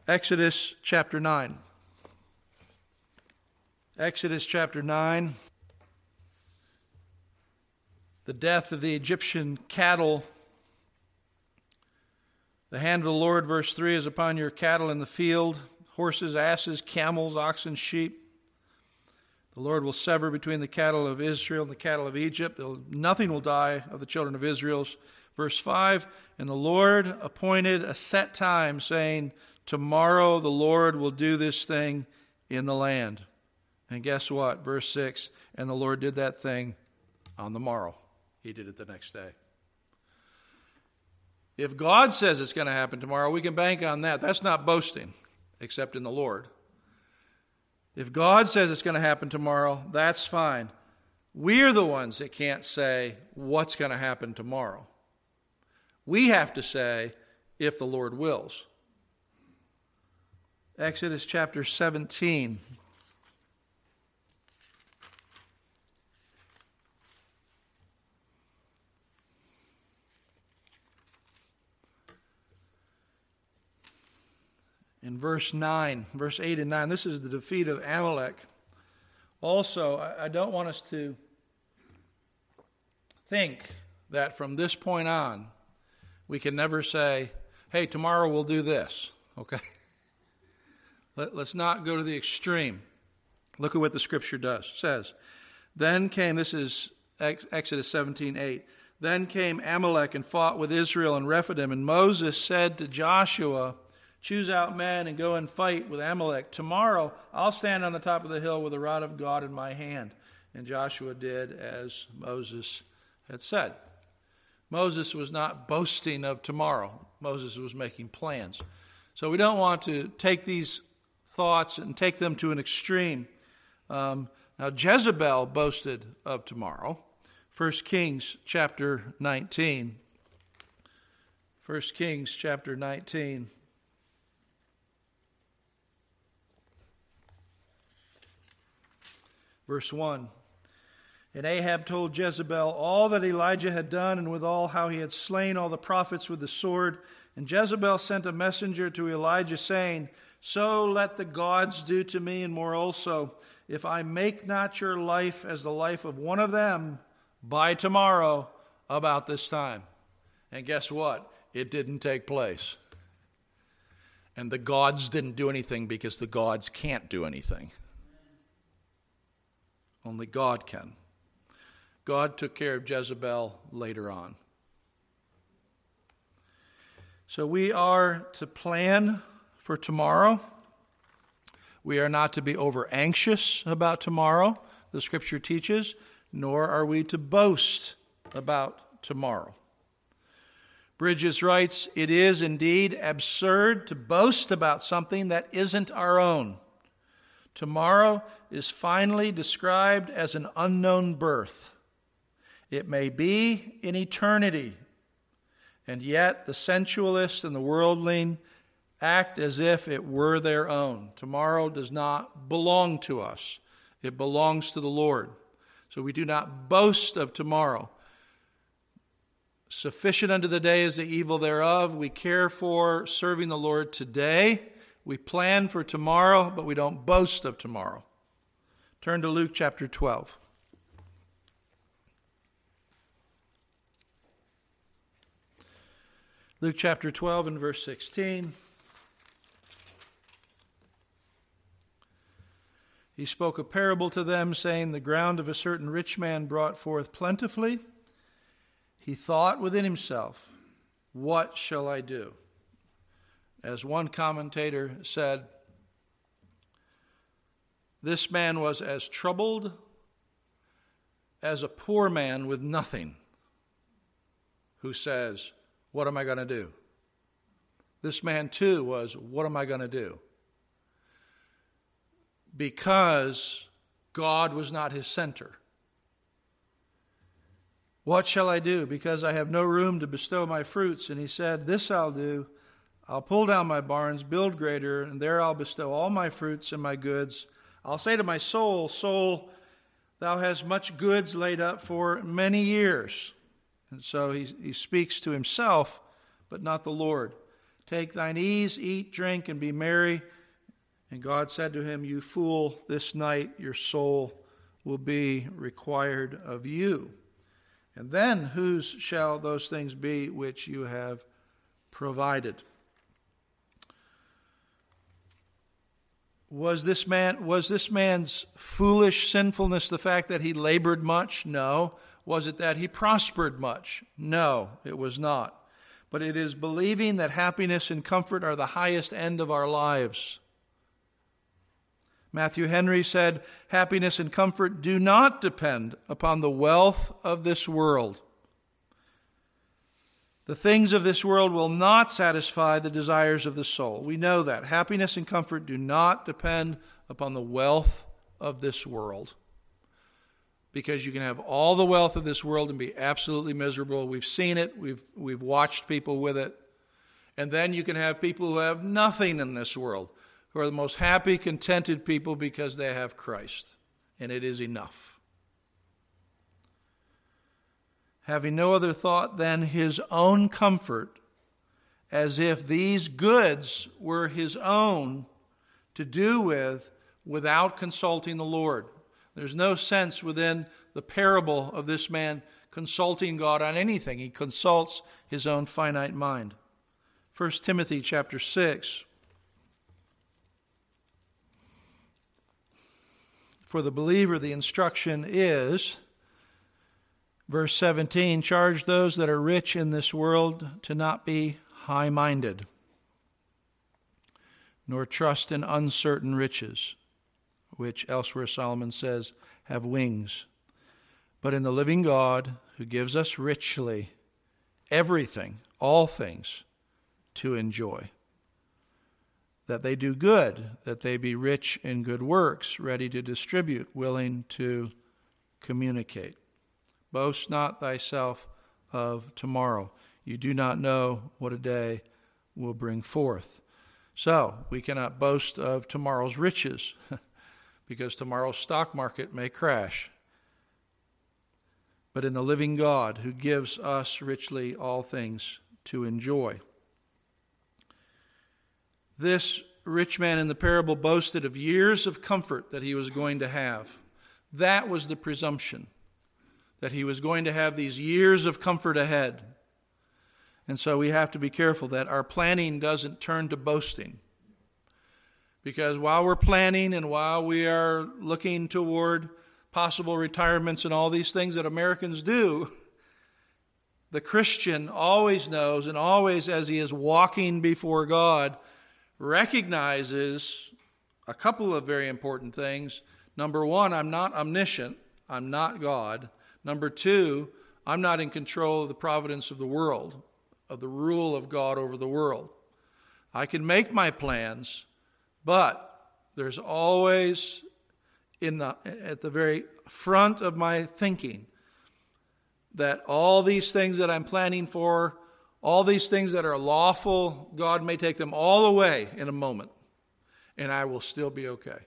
Exodus chapter 9. Exodus chapter 9. The death of the Egyptian cattle. The hand of the Lord, verse 3, is upon your cattle in the field, horses, asses, camels, oxen, sheep. The Lord will sever between the cattle of Israel and the cattle of Egypt. Nothing will die of the children of Israel. Verse 5, and the Lord appointed a set time, saying, tomorrow the Lord will do this thing in the land. And guess what? Verse 6, and the Lord did that thing on the morrow. He did it the next day. If God says it's going to happen tomorrow, we can bank on that. That's not boasting, except in the Lord. If God says it's going to happen tomorrow, that's fine. We're the ones that can't say what's going to happen tomorrow. We have to say, if the Lord wills. Exodus chapter 17. In verse 9, verse 8 and 9, this is the defeat of Amalek. Also, I don't want us to think that from this point on, we can never say, hey, tomorrow we'll do this, okay? Let's not go to the extreme. Look at what the Scripture says. Then came, this is Exodus 17:8. Then came Amalek and fought with Israel and Rephidim, and Moses said to Joshua, choose out men and go and fight with Amalek. Tomorrow I'll stand on the top of the hill with the rod of God in my hand. And Joshua did as Moses had said. Moses was not boasting of tomorrow. Moses was making plans. So we don't want to take these thoughts and take them to an extreme. Now Jezebel boasted of tomorrow. 1 Kings chapter 19. 1 Kings chapter 19. Verse 1. And Ahab told Jezebel all that Elijah had done, and withal how he had slain all the prophets with the sword. And Jezebel sent a messenger to Elijah, saying, so let the gods do to me, and more also, if I make not your life as the life of one of them by tomorrow about this time. And guess what? It didn't take place. And the gods didn't do anything because the gods can't do anything. Only God can. God took care of Jezebel later on. So we are to plan for tomorrow. We are not to be over anxious about tomorrow, the Scripture teaches, nor are we to boast about tomorrow. Bridges writes, it is indeed absurd to boast about something that isn't our own. Tomorrow is finally described as an unknown birth. It may be in eternity, and yet the sensualist and the worldling act as if it were their own. Tomorrow does not belong to us. It belongs to the Lord. So we do not boast of tomorrow. Sufficient unto the day is the evil thereof. We care for serving the Lord today. We plan for tomorrow, but we don't boast of tomorrow. Turn to Luke chapter 12. Luke chapter 12 and verse 16. He spoke a parable to them, saying, the ground of a certain rich man brought forth plentifully. He thought within himself, what shall I do? As one commentator said, this man was as troubled as a poor man with nothing who says, what am I going to do? This man too was, what am I going to do? Because God was not his center. What shall I do? Because I have no room to bestow my fruits. And he said, this I'll do. I'll pull down my barns, build greater, and there I'll bestow all my fruits and my goods. I'll say to my soul, soul, thou hast much goods laid up for many years. And so he speaks to himself, but not the Lord. Take thine ease, eat, drink, and be merry. And God said to him, You fool, this night your soul will be required of you. And then whose shall those things be which you have provided? Was this man's foolish sinfulness the fact that he labored much? No. Was it that he prospered much? No, it was not. But it is believing that happiness and comfort are the highest end of our lives. Matthew Henry said, happiness and comfort do not depend upon the wealth of this world. The things of this world will not satisfy the desires of the soul. We know that. Happiness and comfort do not depend upon the wealth of this world. Because you can have all the wealth of this world and be absolutely miserable. We've seen it. We've watched people with it. And then you can have people who have nothing in this world, who are the most happy, contented people because they have Christ. And it is enough. Having no other thought than his own comfort, as if these goods were his own to do with without consulting the Lord. There's no sense within the parable of this man consulting God on anything. He consults his own finite mind. 1 Timothy chapter 6. For the believer, the instruction is, verse 17, charge those that are rich in this world to not be high-minded, nor trust in uncertain riches, which elsewhere Solomon says have wings, but in the living God who gives us richly everything, all things, to enjoy. That they do good, that they be rich in good works, ready to distribute, willing to communicate. Boast not thyself of tomorrow. You do not know what a day will bring forth. So, we cannot boast of tomorrow's riches, because tomorrow's stock market may crash. But in the living God who gives us richly all things to enjoy. This rich man in the parable boasted of years of comfort that he was going to have. That was the presumption, that he was going to have these years of comfort ahead. And so we have to be careful that our planning doesn't turn to boasting. Because while we're planning and while we are looking toward possible retirements and all these things that Americans do, the Christian always knows, and always as he is walking before God, recognizes a couple of very important things. Number one, I'm not omniscient. I'm not God. Number two, I'm not in control of the providence of the world, of the rule of God over the world. I can make my plans, but there's always at the very front of my thinking that all these things that I'm planning for, all these things that are lawful, God may take them all away in a moment, and I will still be okay.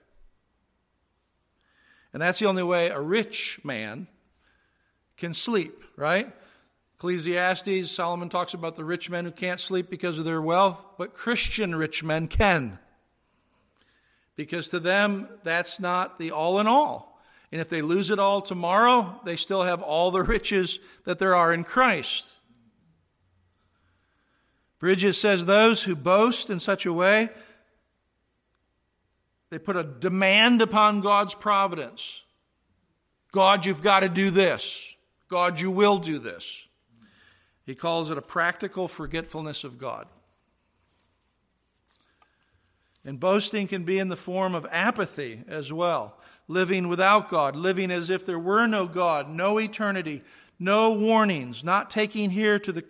And that's the only way a rich man can sleep, right? Ecclesiastes, Solomon talks about the rich men who can't sleep because of their wealth, but Christian rich men can. Because to them, that's not the all in all. And if they lose it all tomorrow, they still have all the riches that there are in Christ. Bridges says those who boast in such a way, they put a demand upon God's providence. God, you've got to do this. God, you will do this. He calls it a practical forgetfulness of God. And boasting can be in the form of apathy as well. Living without God, living as if there were no God, no eternity, no warnings, not taking heed to the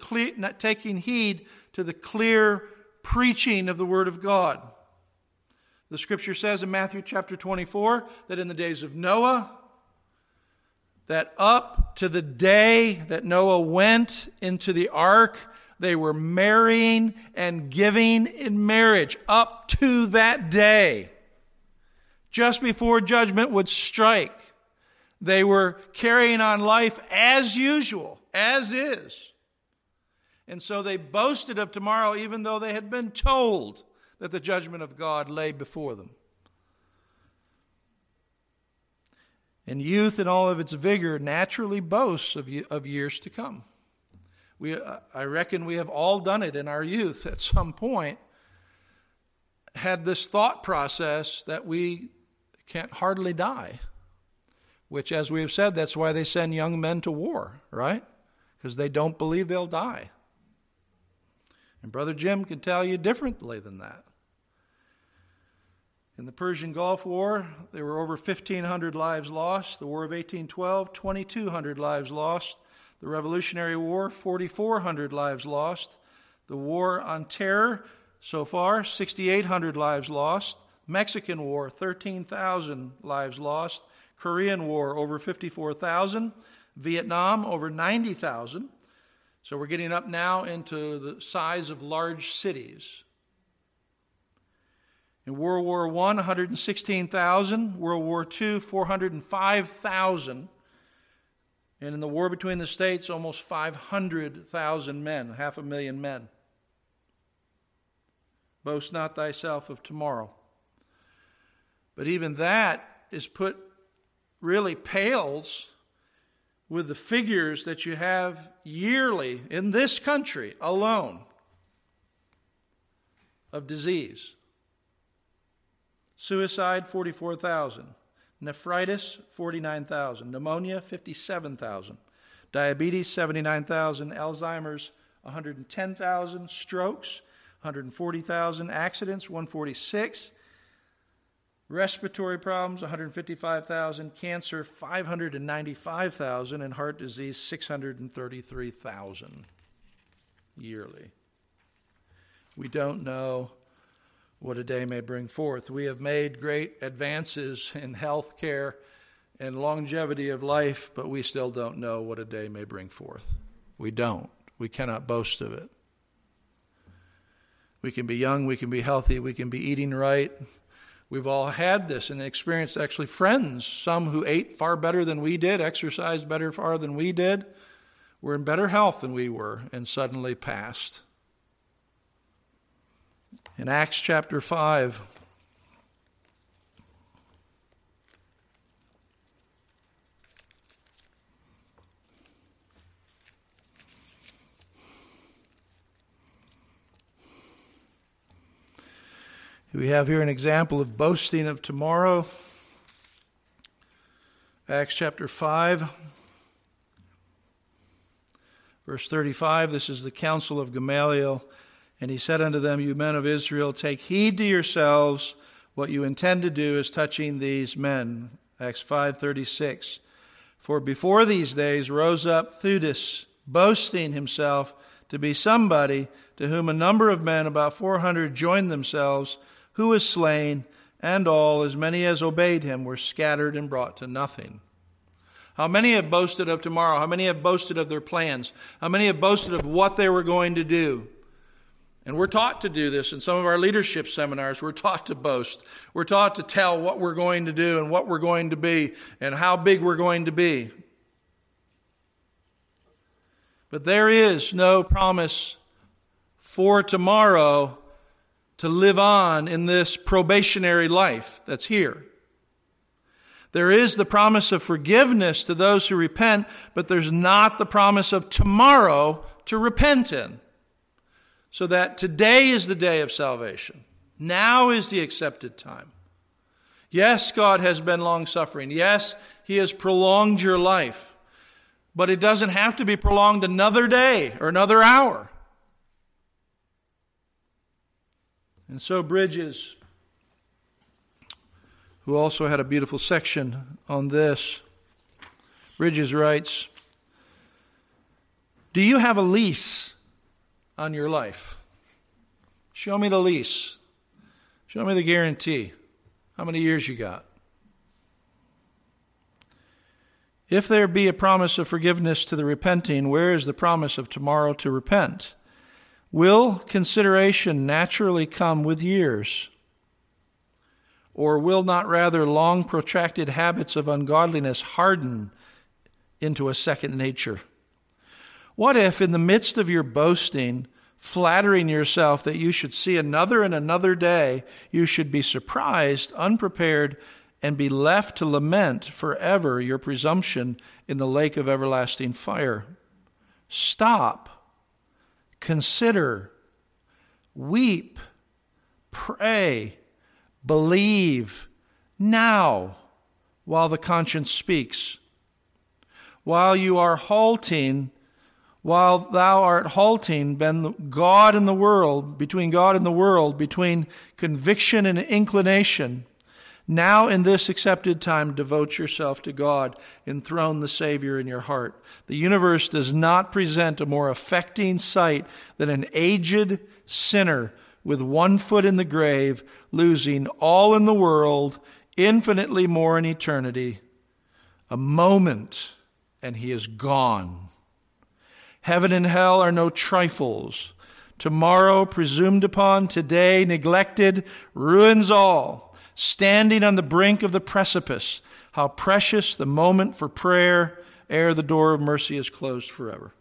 clear preaching of the Word of God. The Scripture says in Matthew chapter 24 that in the days of Noah, that up to the day that Noah went into the ark, they were marrying and giving in marriage up to that day. Just before judgment would strike, they were carrying on life as usual, as is. And so they boasted of tomorrow even though they had been told that the judgment of God lay before them. And youth in all of its vigor naturally boasts of years to come. I reckon we have all done it in our youth at some point, had this thought process that we can't hardly die, which, as we have said, that's why they send young men to war, right? Because they don't believe they'll die. And Brother Jim can tell you differently than that. In the Persian Gulf War, there were over 1,500 lives lost. The War of 1812, 2,200 lives lost. The Revolutionary War, 4,400 lives lost. The War on Terror, so far, 6,800 lives lost. Mexican War, 13,000 lives lost. Korean War, over 54,000. Vietnam, over 90,000. So we're getting up now into the size of large cities. In World War I, 116,000. World War II, 405,000. And in the war between the states, almost 500,000 men, 500,000 men. Boast not thyself of tomorrow. But even that really pales with the figures that you have yearly in this country alone of disease. Suicide, 44,000. Nephritis, 49,000. Pneumonia, 57,000. Diabetes, 79,000. Alzheimer's, 110,000. Strokes, 140,000. Accidents, 146. Respiratory problems, 155,000. Cancer, 595,000. And heart disease, 633,000 yearly. We don't know what a day may bring forth. We have made great advances in health care and longevity of life, but we still don't know what a day may bring forth. We don't. We cannot boast of it. We can be young, we can be healthy, we can be eating right. We've all had this and experienced actually friends, some who ate far better than we did, exercised better far than we did, were in better health than we were, and suddenly passed. In Acts chapter 5, we have here an example of boasting of tomorrow. Acts chapter 5, verse 35, this is the counsel of Gamaliel. And he said unto them, you men of Israel, take heed to yourselves what you intend to do as touching these men. Acts 5:36. For before these days rose up Theudas, boasting himself to be somebody, to whom a number of men, about 400, joined themselves, who was slain, and all, as many as obeyed him, were scattered and brought to nothing. How many have boasted of tomorrow? How many have boasted of their plans? How many have boasted of what they were going to do? And we're taught to do this in some of our leadership seminars. We're taught to boast. We're taught to tell what we're going to do and what we're going to be and how big we're going to be. But there is no promise for tomorrow to live on in this probationary life that's here. There is the promise of forgiveness to those who repent, but there's not the promise of tomorrow to repent in. So that today is the day of salvation. Now is the accepted time. Yes, God has been long-suffering. Yes, He has prolonged your life. But it doesn't have to be prolonged another day or another hour. And so Bridges, who also had a beautiful section on this, Bridges writes, do you have a lease on your life? Show me the lease. Show me the guarantee. How many years you got? If there be a promise of forgiveness to the repenting, where is the promise of tomorrow to repent? Will consideration naturally come with years? Or will not rather long protracted habits of ungodliness harden into a second nature? What if in the midst of your boasting, flattering yourself that you should see another and another day, you should be surprised, unprepared, and be left to lament forever your presumption in the lake of everlasting fire? Stop, consider, weep, pray, believe now while the conscience speaks. While you are halting, while thou art halting between God and the world, between conviction and inclination, now in this accepted time, devote yourself to God. Enthrone the Savior in your heart. The universe does not present a more affecting sight than an aged sinner with one foot in the grave, losing all in the world, infinitely more in eternity. A moment, and he is gone. Heaven and hell are no trifles. Tomorrow, presumed upon, today, neglected, ruins all. Standing on the brink of the precipice, how precious the moment for prayer ere the door of mercy is closed forever.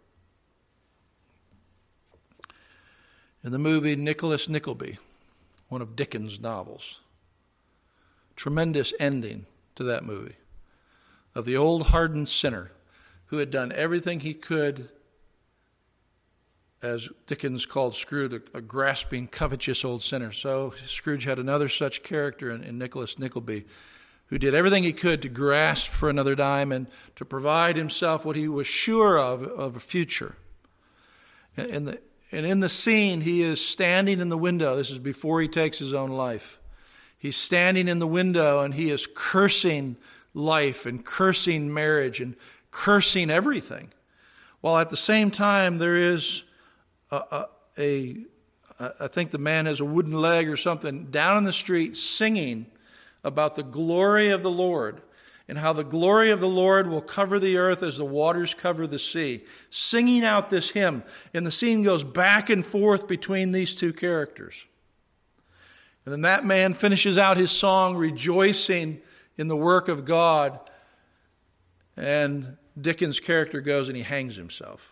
In the movie Nicholas Nickleby, one of Dickens' novels, tremendous ending to that movie, of the old hardened sinner who had done everything he could, as Dickens called Scrooge, a grasping, covetous old sinner. So Scrooge had another such character in Nicholas Nickleby, who did everything he could to grasp for another dime and to provide himself what he was sure of a future. And in the scene, he is standing in the window. This is before he takes his own life. He's standing in the window and he is cursing life and cursing marriage and cursing everything. While at the same time there is I think the man has a wooden leg or something, down in the street singing about the glory of the Lord and how the glory of the Lord will cover the earth as the waters cover the sea, singing out this hymn. And the scene goes back and forth between these two characters. And then that man finishes out his song rejoicing in the work of God, and Dickens' character goes and he hangs himself.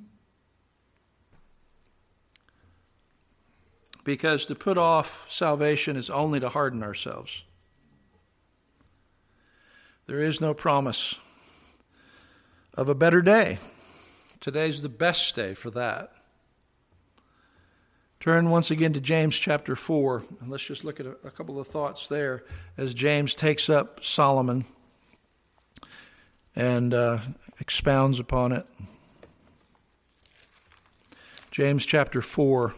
Because to put off salvation is only to harden ourselves. There is no promise of a better day. Today's the best day for that. Turn once again to James chapter 4, and let's just look at a couple of thoughts there as James takes up Solomon and expounds upon it. James chapter 4.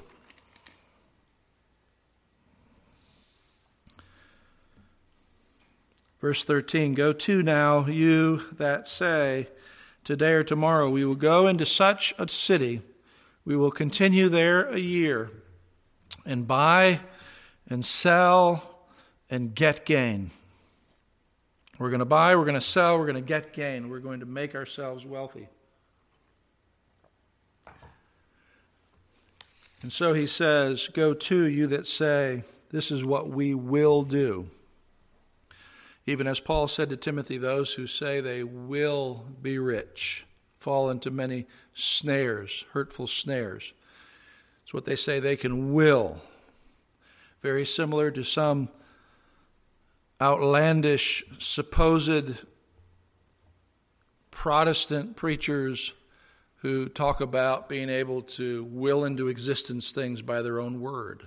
Verse 13, go to now, you that say, today or tomorrow we will go into such a city, we will continue there a year, and buy and sell and get gain. We're going to buy, we're going to sell, we're going to get gain. We're going to make ourselves wealthy. And so he says, go to, you that say, this is what we will do. Even as Paul said to Timothy, those who say they will be rich fall into many snares, hurtful snares. It's what they say they can will. Very similar to some outlandish, supposed Protestant preachers who talk about being able to will into existence things by their own word.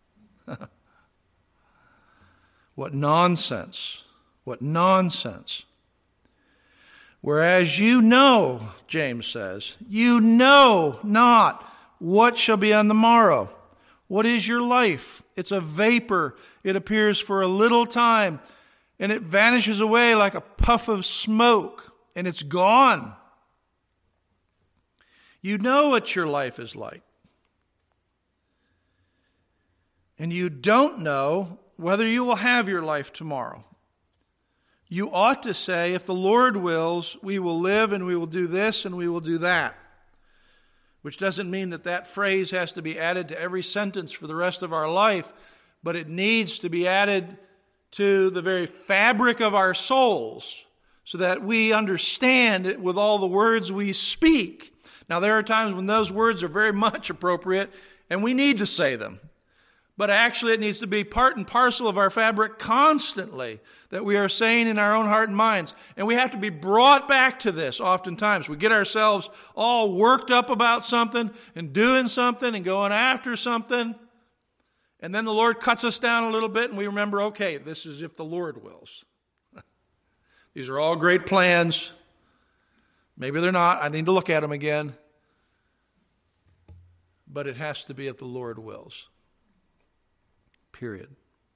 What nonsense. What nonsense. Whereas you know, James says, you know not what shall be on the morrow. What is your life? It's a vapor. It appears for a little time, and it vanishes away like a puff of smoke, and it's gone. You know what your life is like. And you don't know whether you will have your life tomorrow. You ought to say, if the Lord wills, we will live and we will do this and we will do that. Which doesn't mean that that phrase has to be added to every sentence for the rest of our life, but it needs to be added to the very fabric of our souls so that we understand it with all the words we speak. Now, there are times when those words are very much appropriate, and we need to say them. But actually, it needs to be part and parcel of our fabric constantly that we are saying in our own heart and minds. And we have to be brought back to this oftentimes. We get ourselves all worked up about something and doing something and going after something. And then the Lord cuts us down a little bit and we remember, okay, this is if the Lord wills. These are all great plans. Maybe they're not. I need to look at them again. But it has to be if the Lord wills. Period.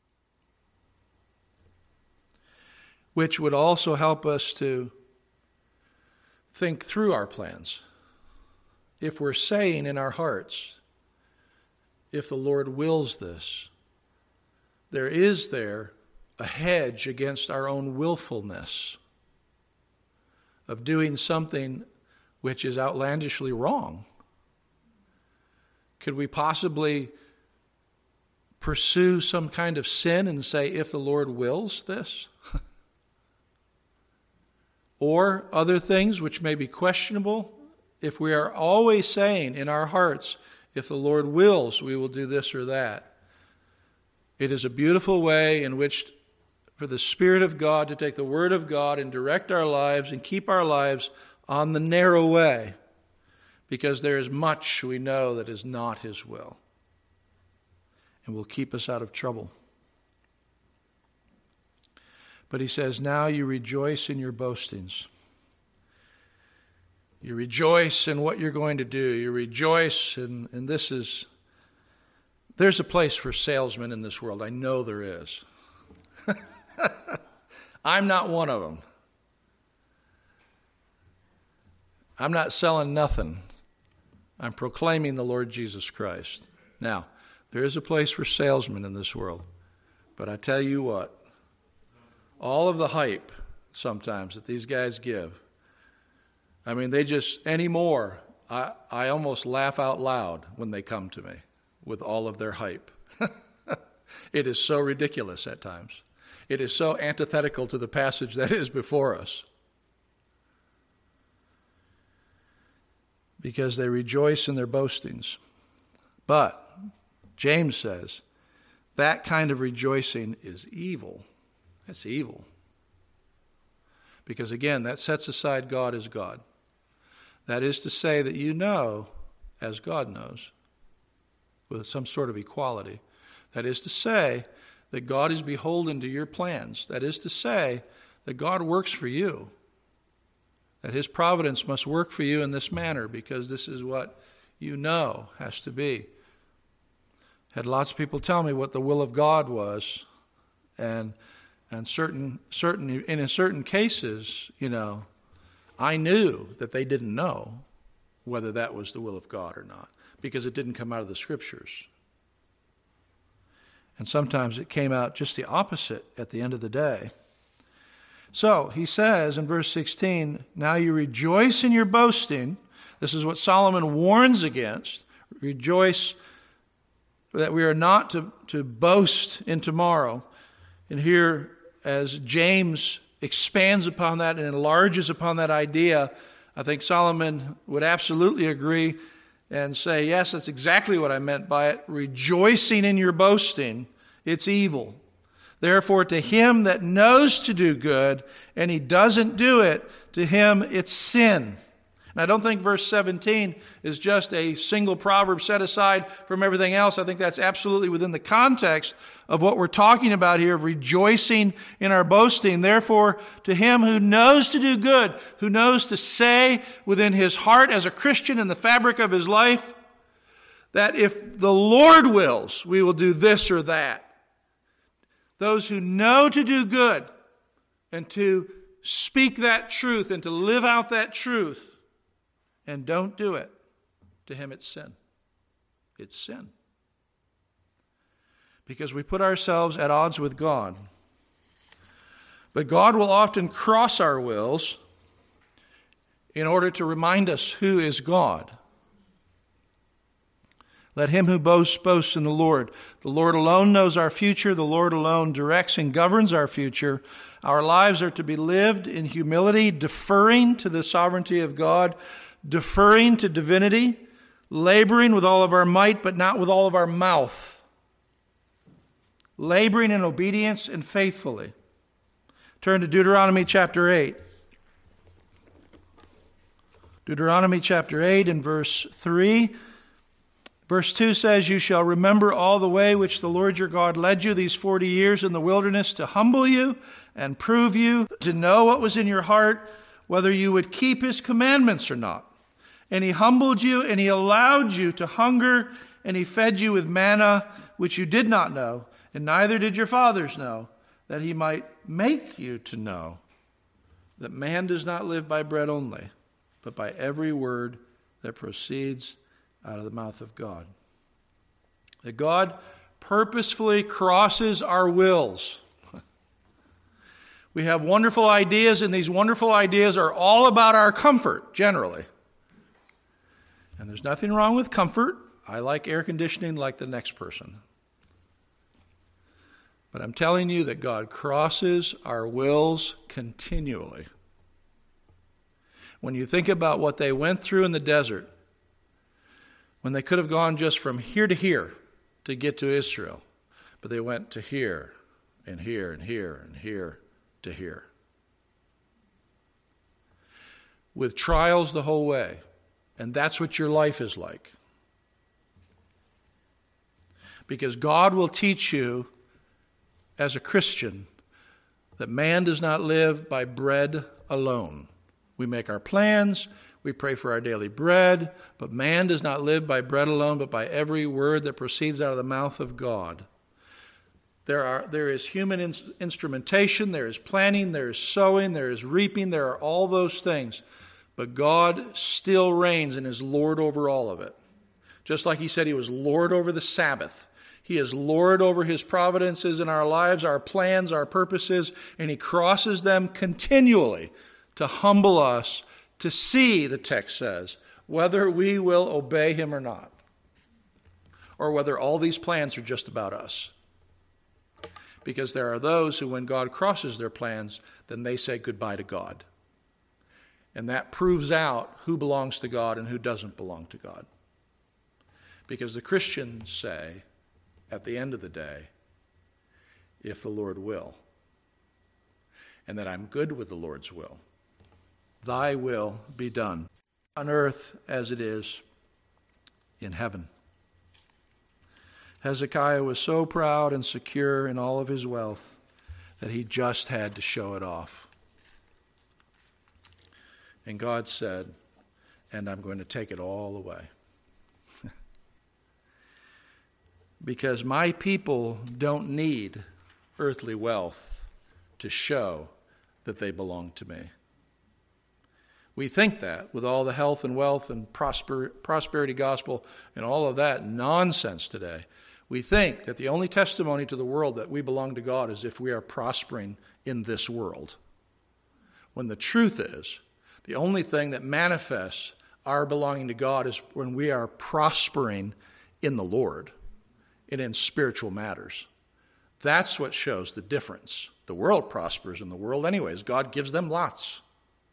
Which would also help us to think through our plans. If we're saying in our hearts, if the Lord wills this, there is there a hedge against our own willfulness of doing something which is outlandishly wrong. Could we possibly pursue some kind of sin and say, if the Lord wills this? Or other things which may be questionable? If we are always saying in our hearts, if the Lord wills, we will do this or that. It is a beautiful way in which for the Spirit of God to take the Word of God and direct our lives and keep our lives on the narrow way, because there is much we know that is not His will and will keep us out of trouble. But He says, now you rejoice in your boastings. You rejoice in what you're going to do. You rejoice, and there's a place for salesmen in this world. I know there is. I'm not one of them. I'm not selling nothing. I'm proclaiming the Lord Jesus Christ. Now, there is a place for salesmen in this world. But I tell you what, all of the hype sometimes that these guys give, I mean, they just, anymore, I almost laugh out loud when they come to me with all of their hype. It is so ridiculous at times. It is so antithetical to the passage that is before us. Because they rejoice in their boastings. But James says that kind of rejoicing is evil. That's evil. Because again, that sets aside God as God. That is to say that you know as God knows, with some sort of equality. That is to say that God is beholden to your plans. That is to say that God works for you. That His providence must work for you in this manner because this is what you know has to be. Had lots of people tell me what the will of God was, and in certain cases, I knew that they didn't know whether that was the will of God or not because it didn't come out of the Scriptures. And sometimes it came out just the opposite at the end of the day. So he says in verse 16, now you rejoice in your boasting. This is what Solomon warns against. Rejoice that we are not to boast in tomorrow. And here, as James expands upon that and enlarges upon that idea, I think Solomon would absolutely agree and say, yes, that's exactly what I meant by it. Rejoicing in your boasting, it's evil. Therefore, to him that knows to do good and he doesn't do it, to him it's sin. And I don't think verse 17 is just a single proverb set aside from everything else. I think that's absolutely within the context of what we're talking about here, of rejoicing in our boasting. Therefore, to him who knows to do good, who knows to say within his heart as a Christian in the fabric of his life, that if the Lord wills, we will do this or that. Those who know to do good and to speak that truth and to live out that truth and don't do it, to him it's sin. It's sin. Because we put ourselves at odds with God. But God will often cross our wills in order to remind us who is God. Let him who boasts, boast in the Lord. The Lord alone knows our future. The Lord alone directs and governs our future. Our lives are to be lived in humility, deferring to the sovereignty of God, deferring to divinity, laboring with all of our might, but not with all of our mouth. Laboring in obedience and faithfully. Turn to Deuteronomy chapter 8. Deuteronomy chapter 8 and verse 3. Verse 2 says, "You shall remember all the way which the Lord your God led you these 40 years in the wilderness to humble you and prove you, to know what was in your heart, whether you would keep his commandments or not. And he humbled you, and he allowed you to hunger, and he fed you with manna, which you did not know, and neither did your fathers know, that he might make you to know that man does not live by bread only, but by every word that proceeds out of the mouth of God." That God purposefully crosses our wills. We have wonderful ideas, and these wonderful ideas are all about our comfort, generally. And there's nothing wrong with comfort. I like air conditioning like the next person. But I'm telling you that God crosses our wills continually. When you think about what they went through in the desert, when they could have gone just from here to here to get to Israel, but they went to here and here and here and here to here. With trials the whole way. And that's what your life is like. Because God will teach you as a Christian that man does not live by bread alone. We make our plans, we pray for our daily bread, but man does not live by bread alone, but by every word that proceeds out of the mouth of God. There is human instrumentation, there is planting, there is sowing, there is reaping, there are all those things. But God still reigns and is Lord over all of it. Just like he said he was Lord over the Sabbath. He is Lord over his providences in our lives, our plans, our purposes, and he crosses them continually to humble us, to see, the text says, whether we will obey him or not, or whether all these plans are just about us. Because there are those who, when God crosses their plans, then they say goodbye to God. And that proves out who belongs to God and who doesn't belong to God. Because the Christians say, at the end of the day, if the Lord will, and that I'm good with the Lord's will, thy will be done on earth as it is in heaven. Hezekiah was so proud and secure in all of his wealth that he just had to show it off. And God said, and I'm going to take it all away. Because my people don't need earthly wealth to show that they belong to me. We think that with all the health and wealth and prosperity gospel and all of that nonsense today. We think that the only testimony to the world that we belong to God is if we are prospering in this world. When the truth is, the only thing that manifests our belonging to God is when we are prospering in the Lord and in spiritual matters. That's what shows the difference. The world prospers in the world anyways. God gives them lots.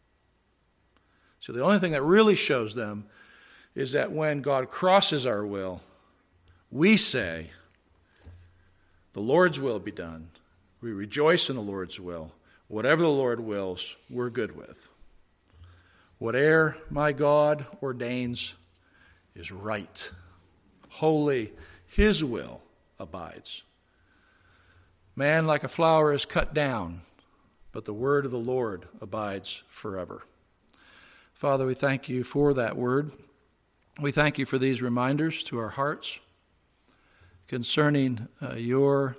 So the only thing that really shows them is that when God crosses our will, we say, the Lord's will be done. We rejoice in the Lord's will. Whatever the Lord wills, we're good with. Whate'er my God ordains is right. Holy, his will abides. Man like a flower is cut down, but the word of the Lord abides forever. Father, we thank you for that word. We thank you for these reminders to our hearts concerning your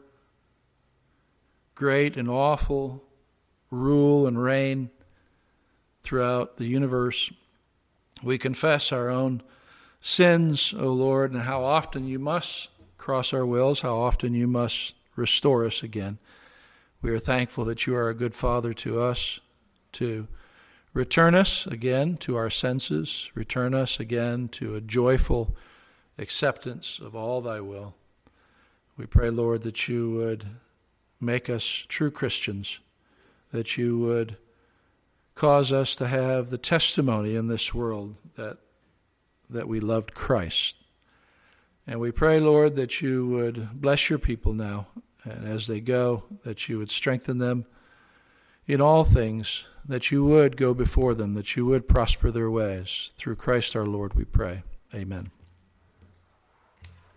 great and awful rule and reign throughout the universe. We confess our own sins, O Lord, and how often you must cross our wills, how often you must restore us again. We are thankful that you are a good Father to us, to return us again to our senses, return us again to a joyful acceptance of all thy will. We pray, Lord, that you would make us true Christians, that you would cause us to have the testimony in this world that we loved Christ. And we pray, Lord, that you would bless your people now, and as they go, that you would strengthen them in all things, that you would go before them, that you would prosper their ways. Through Christ our Lord we pray. Amen.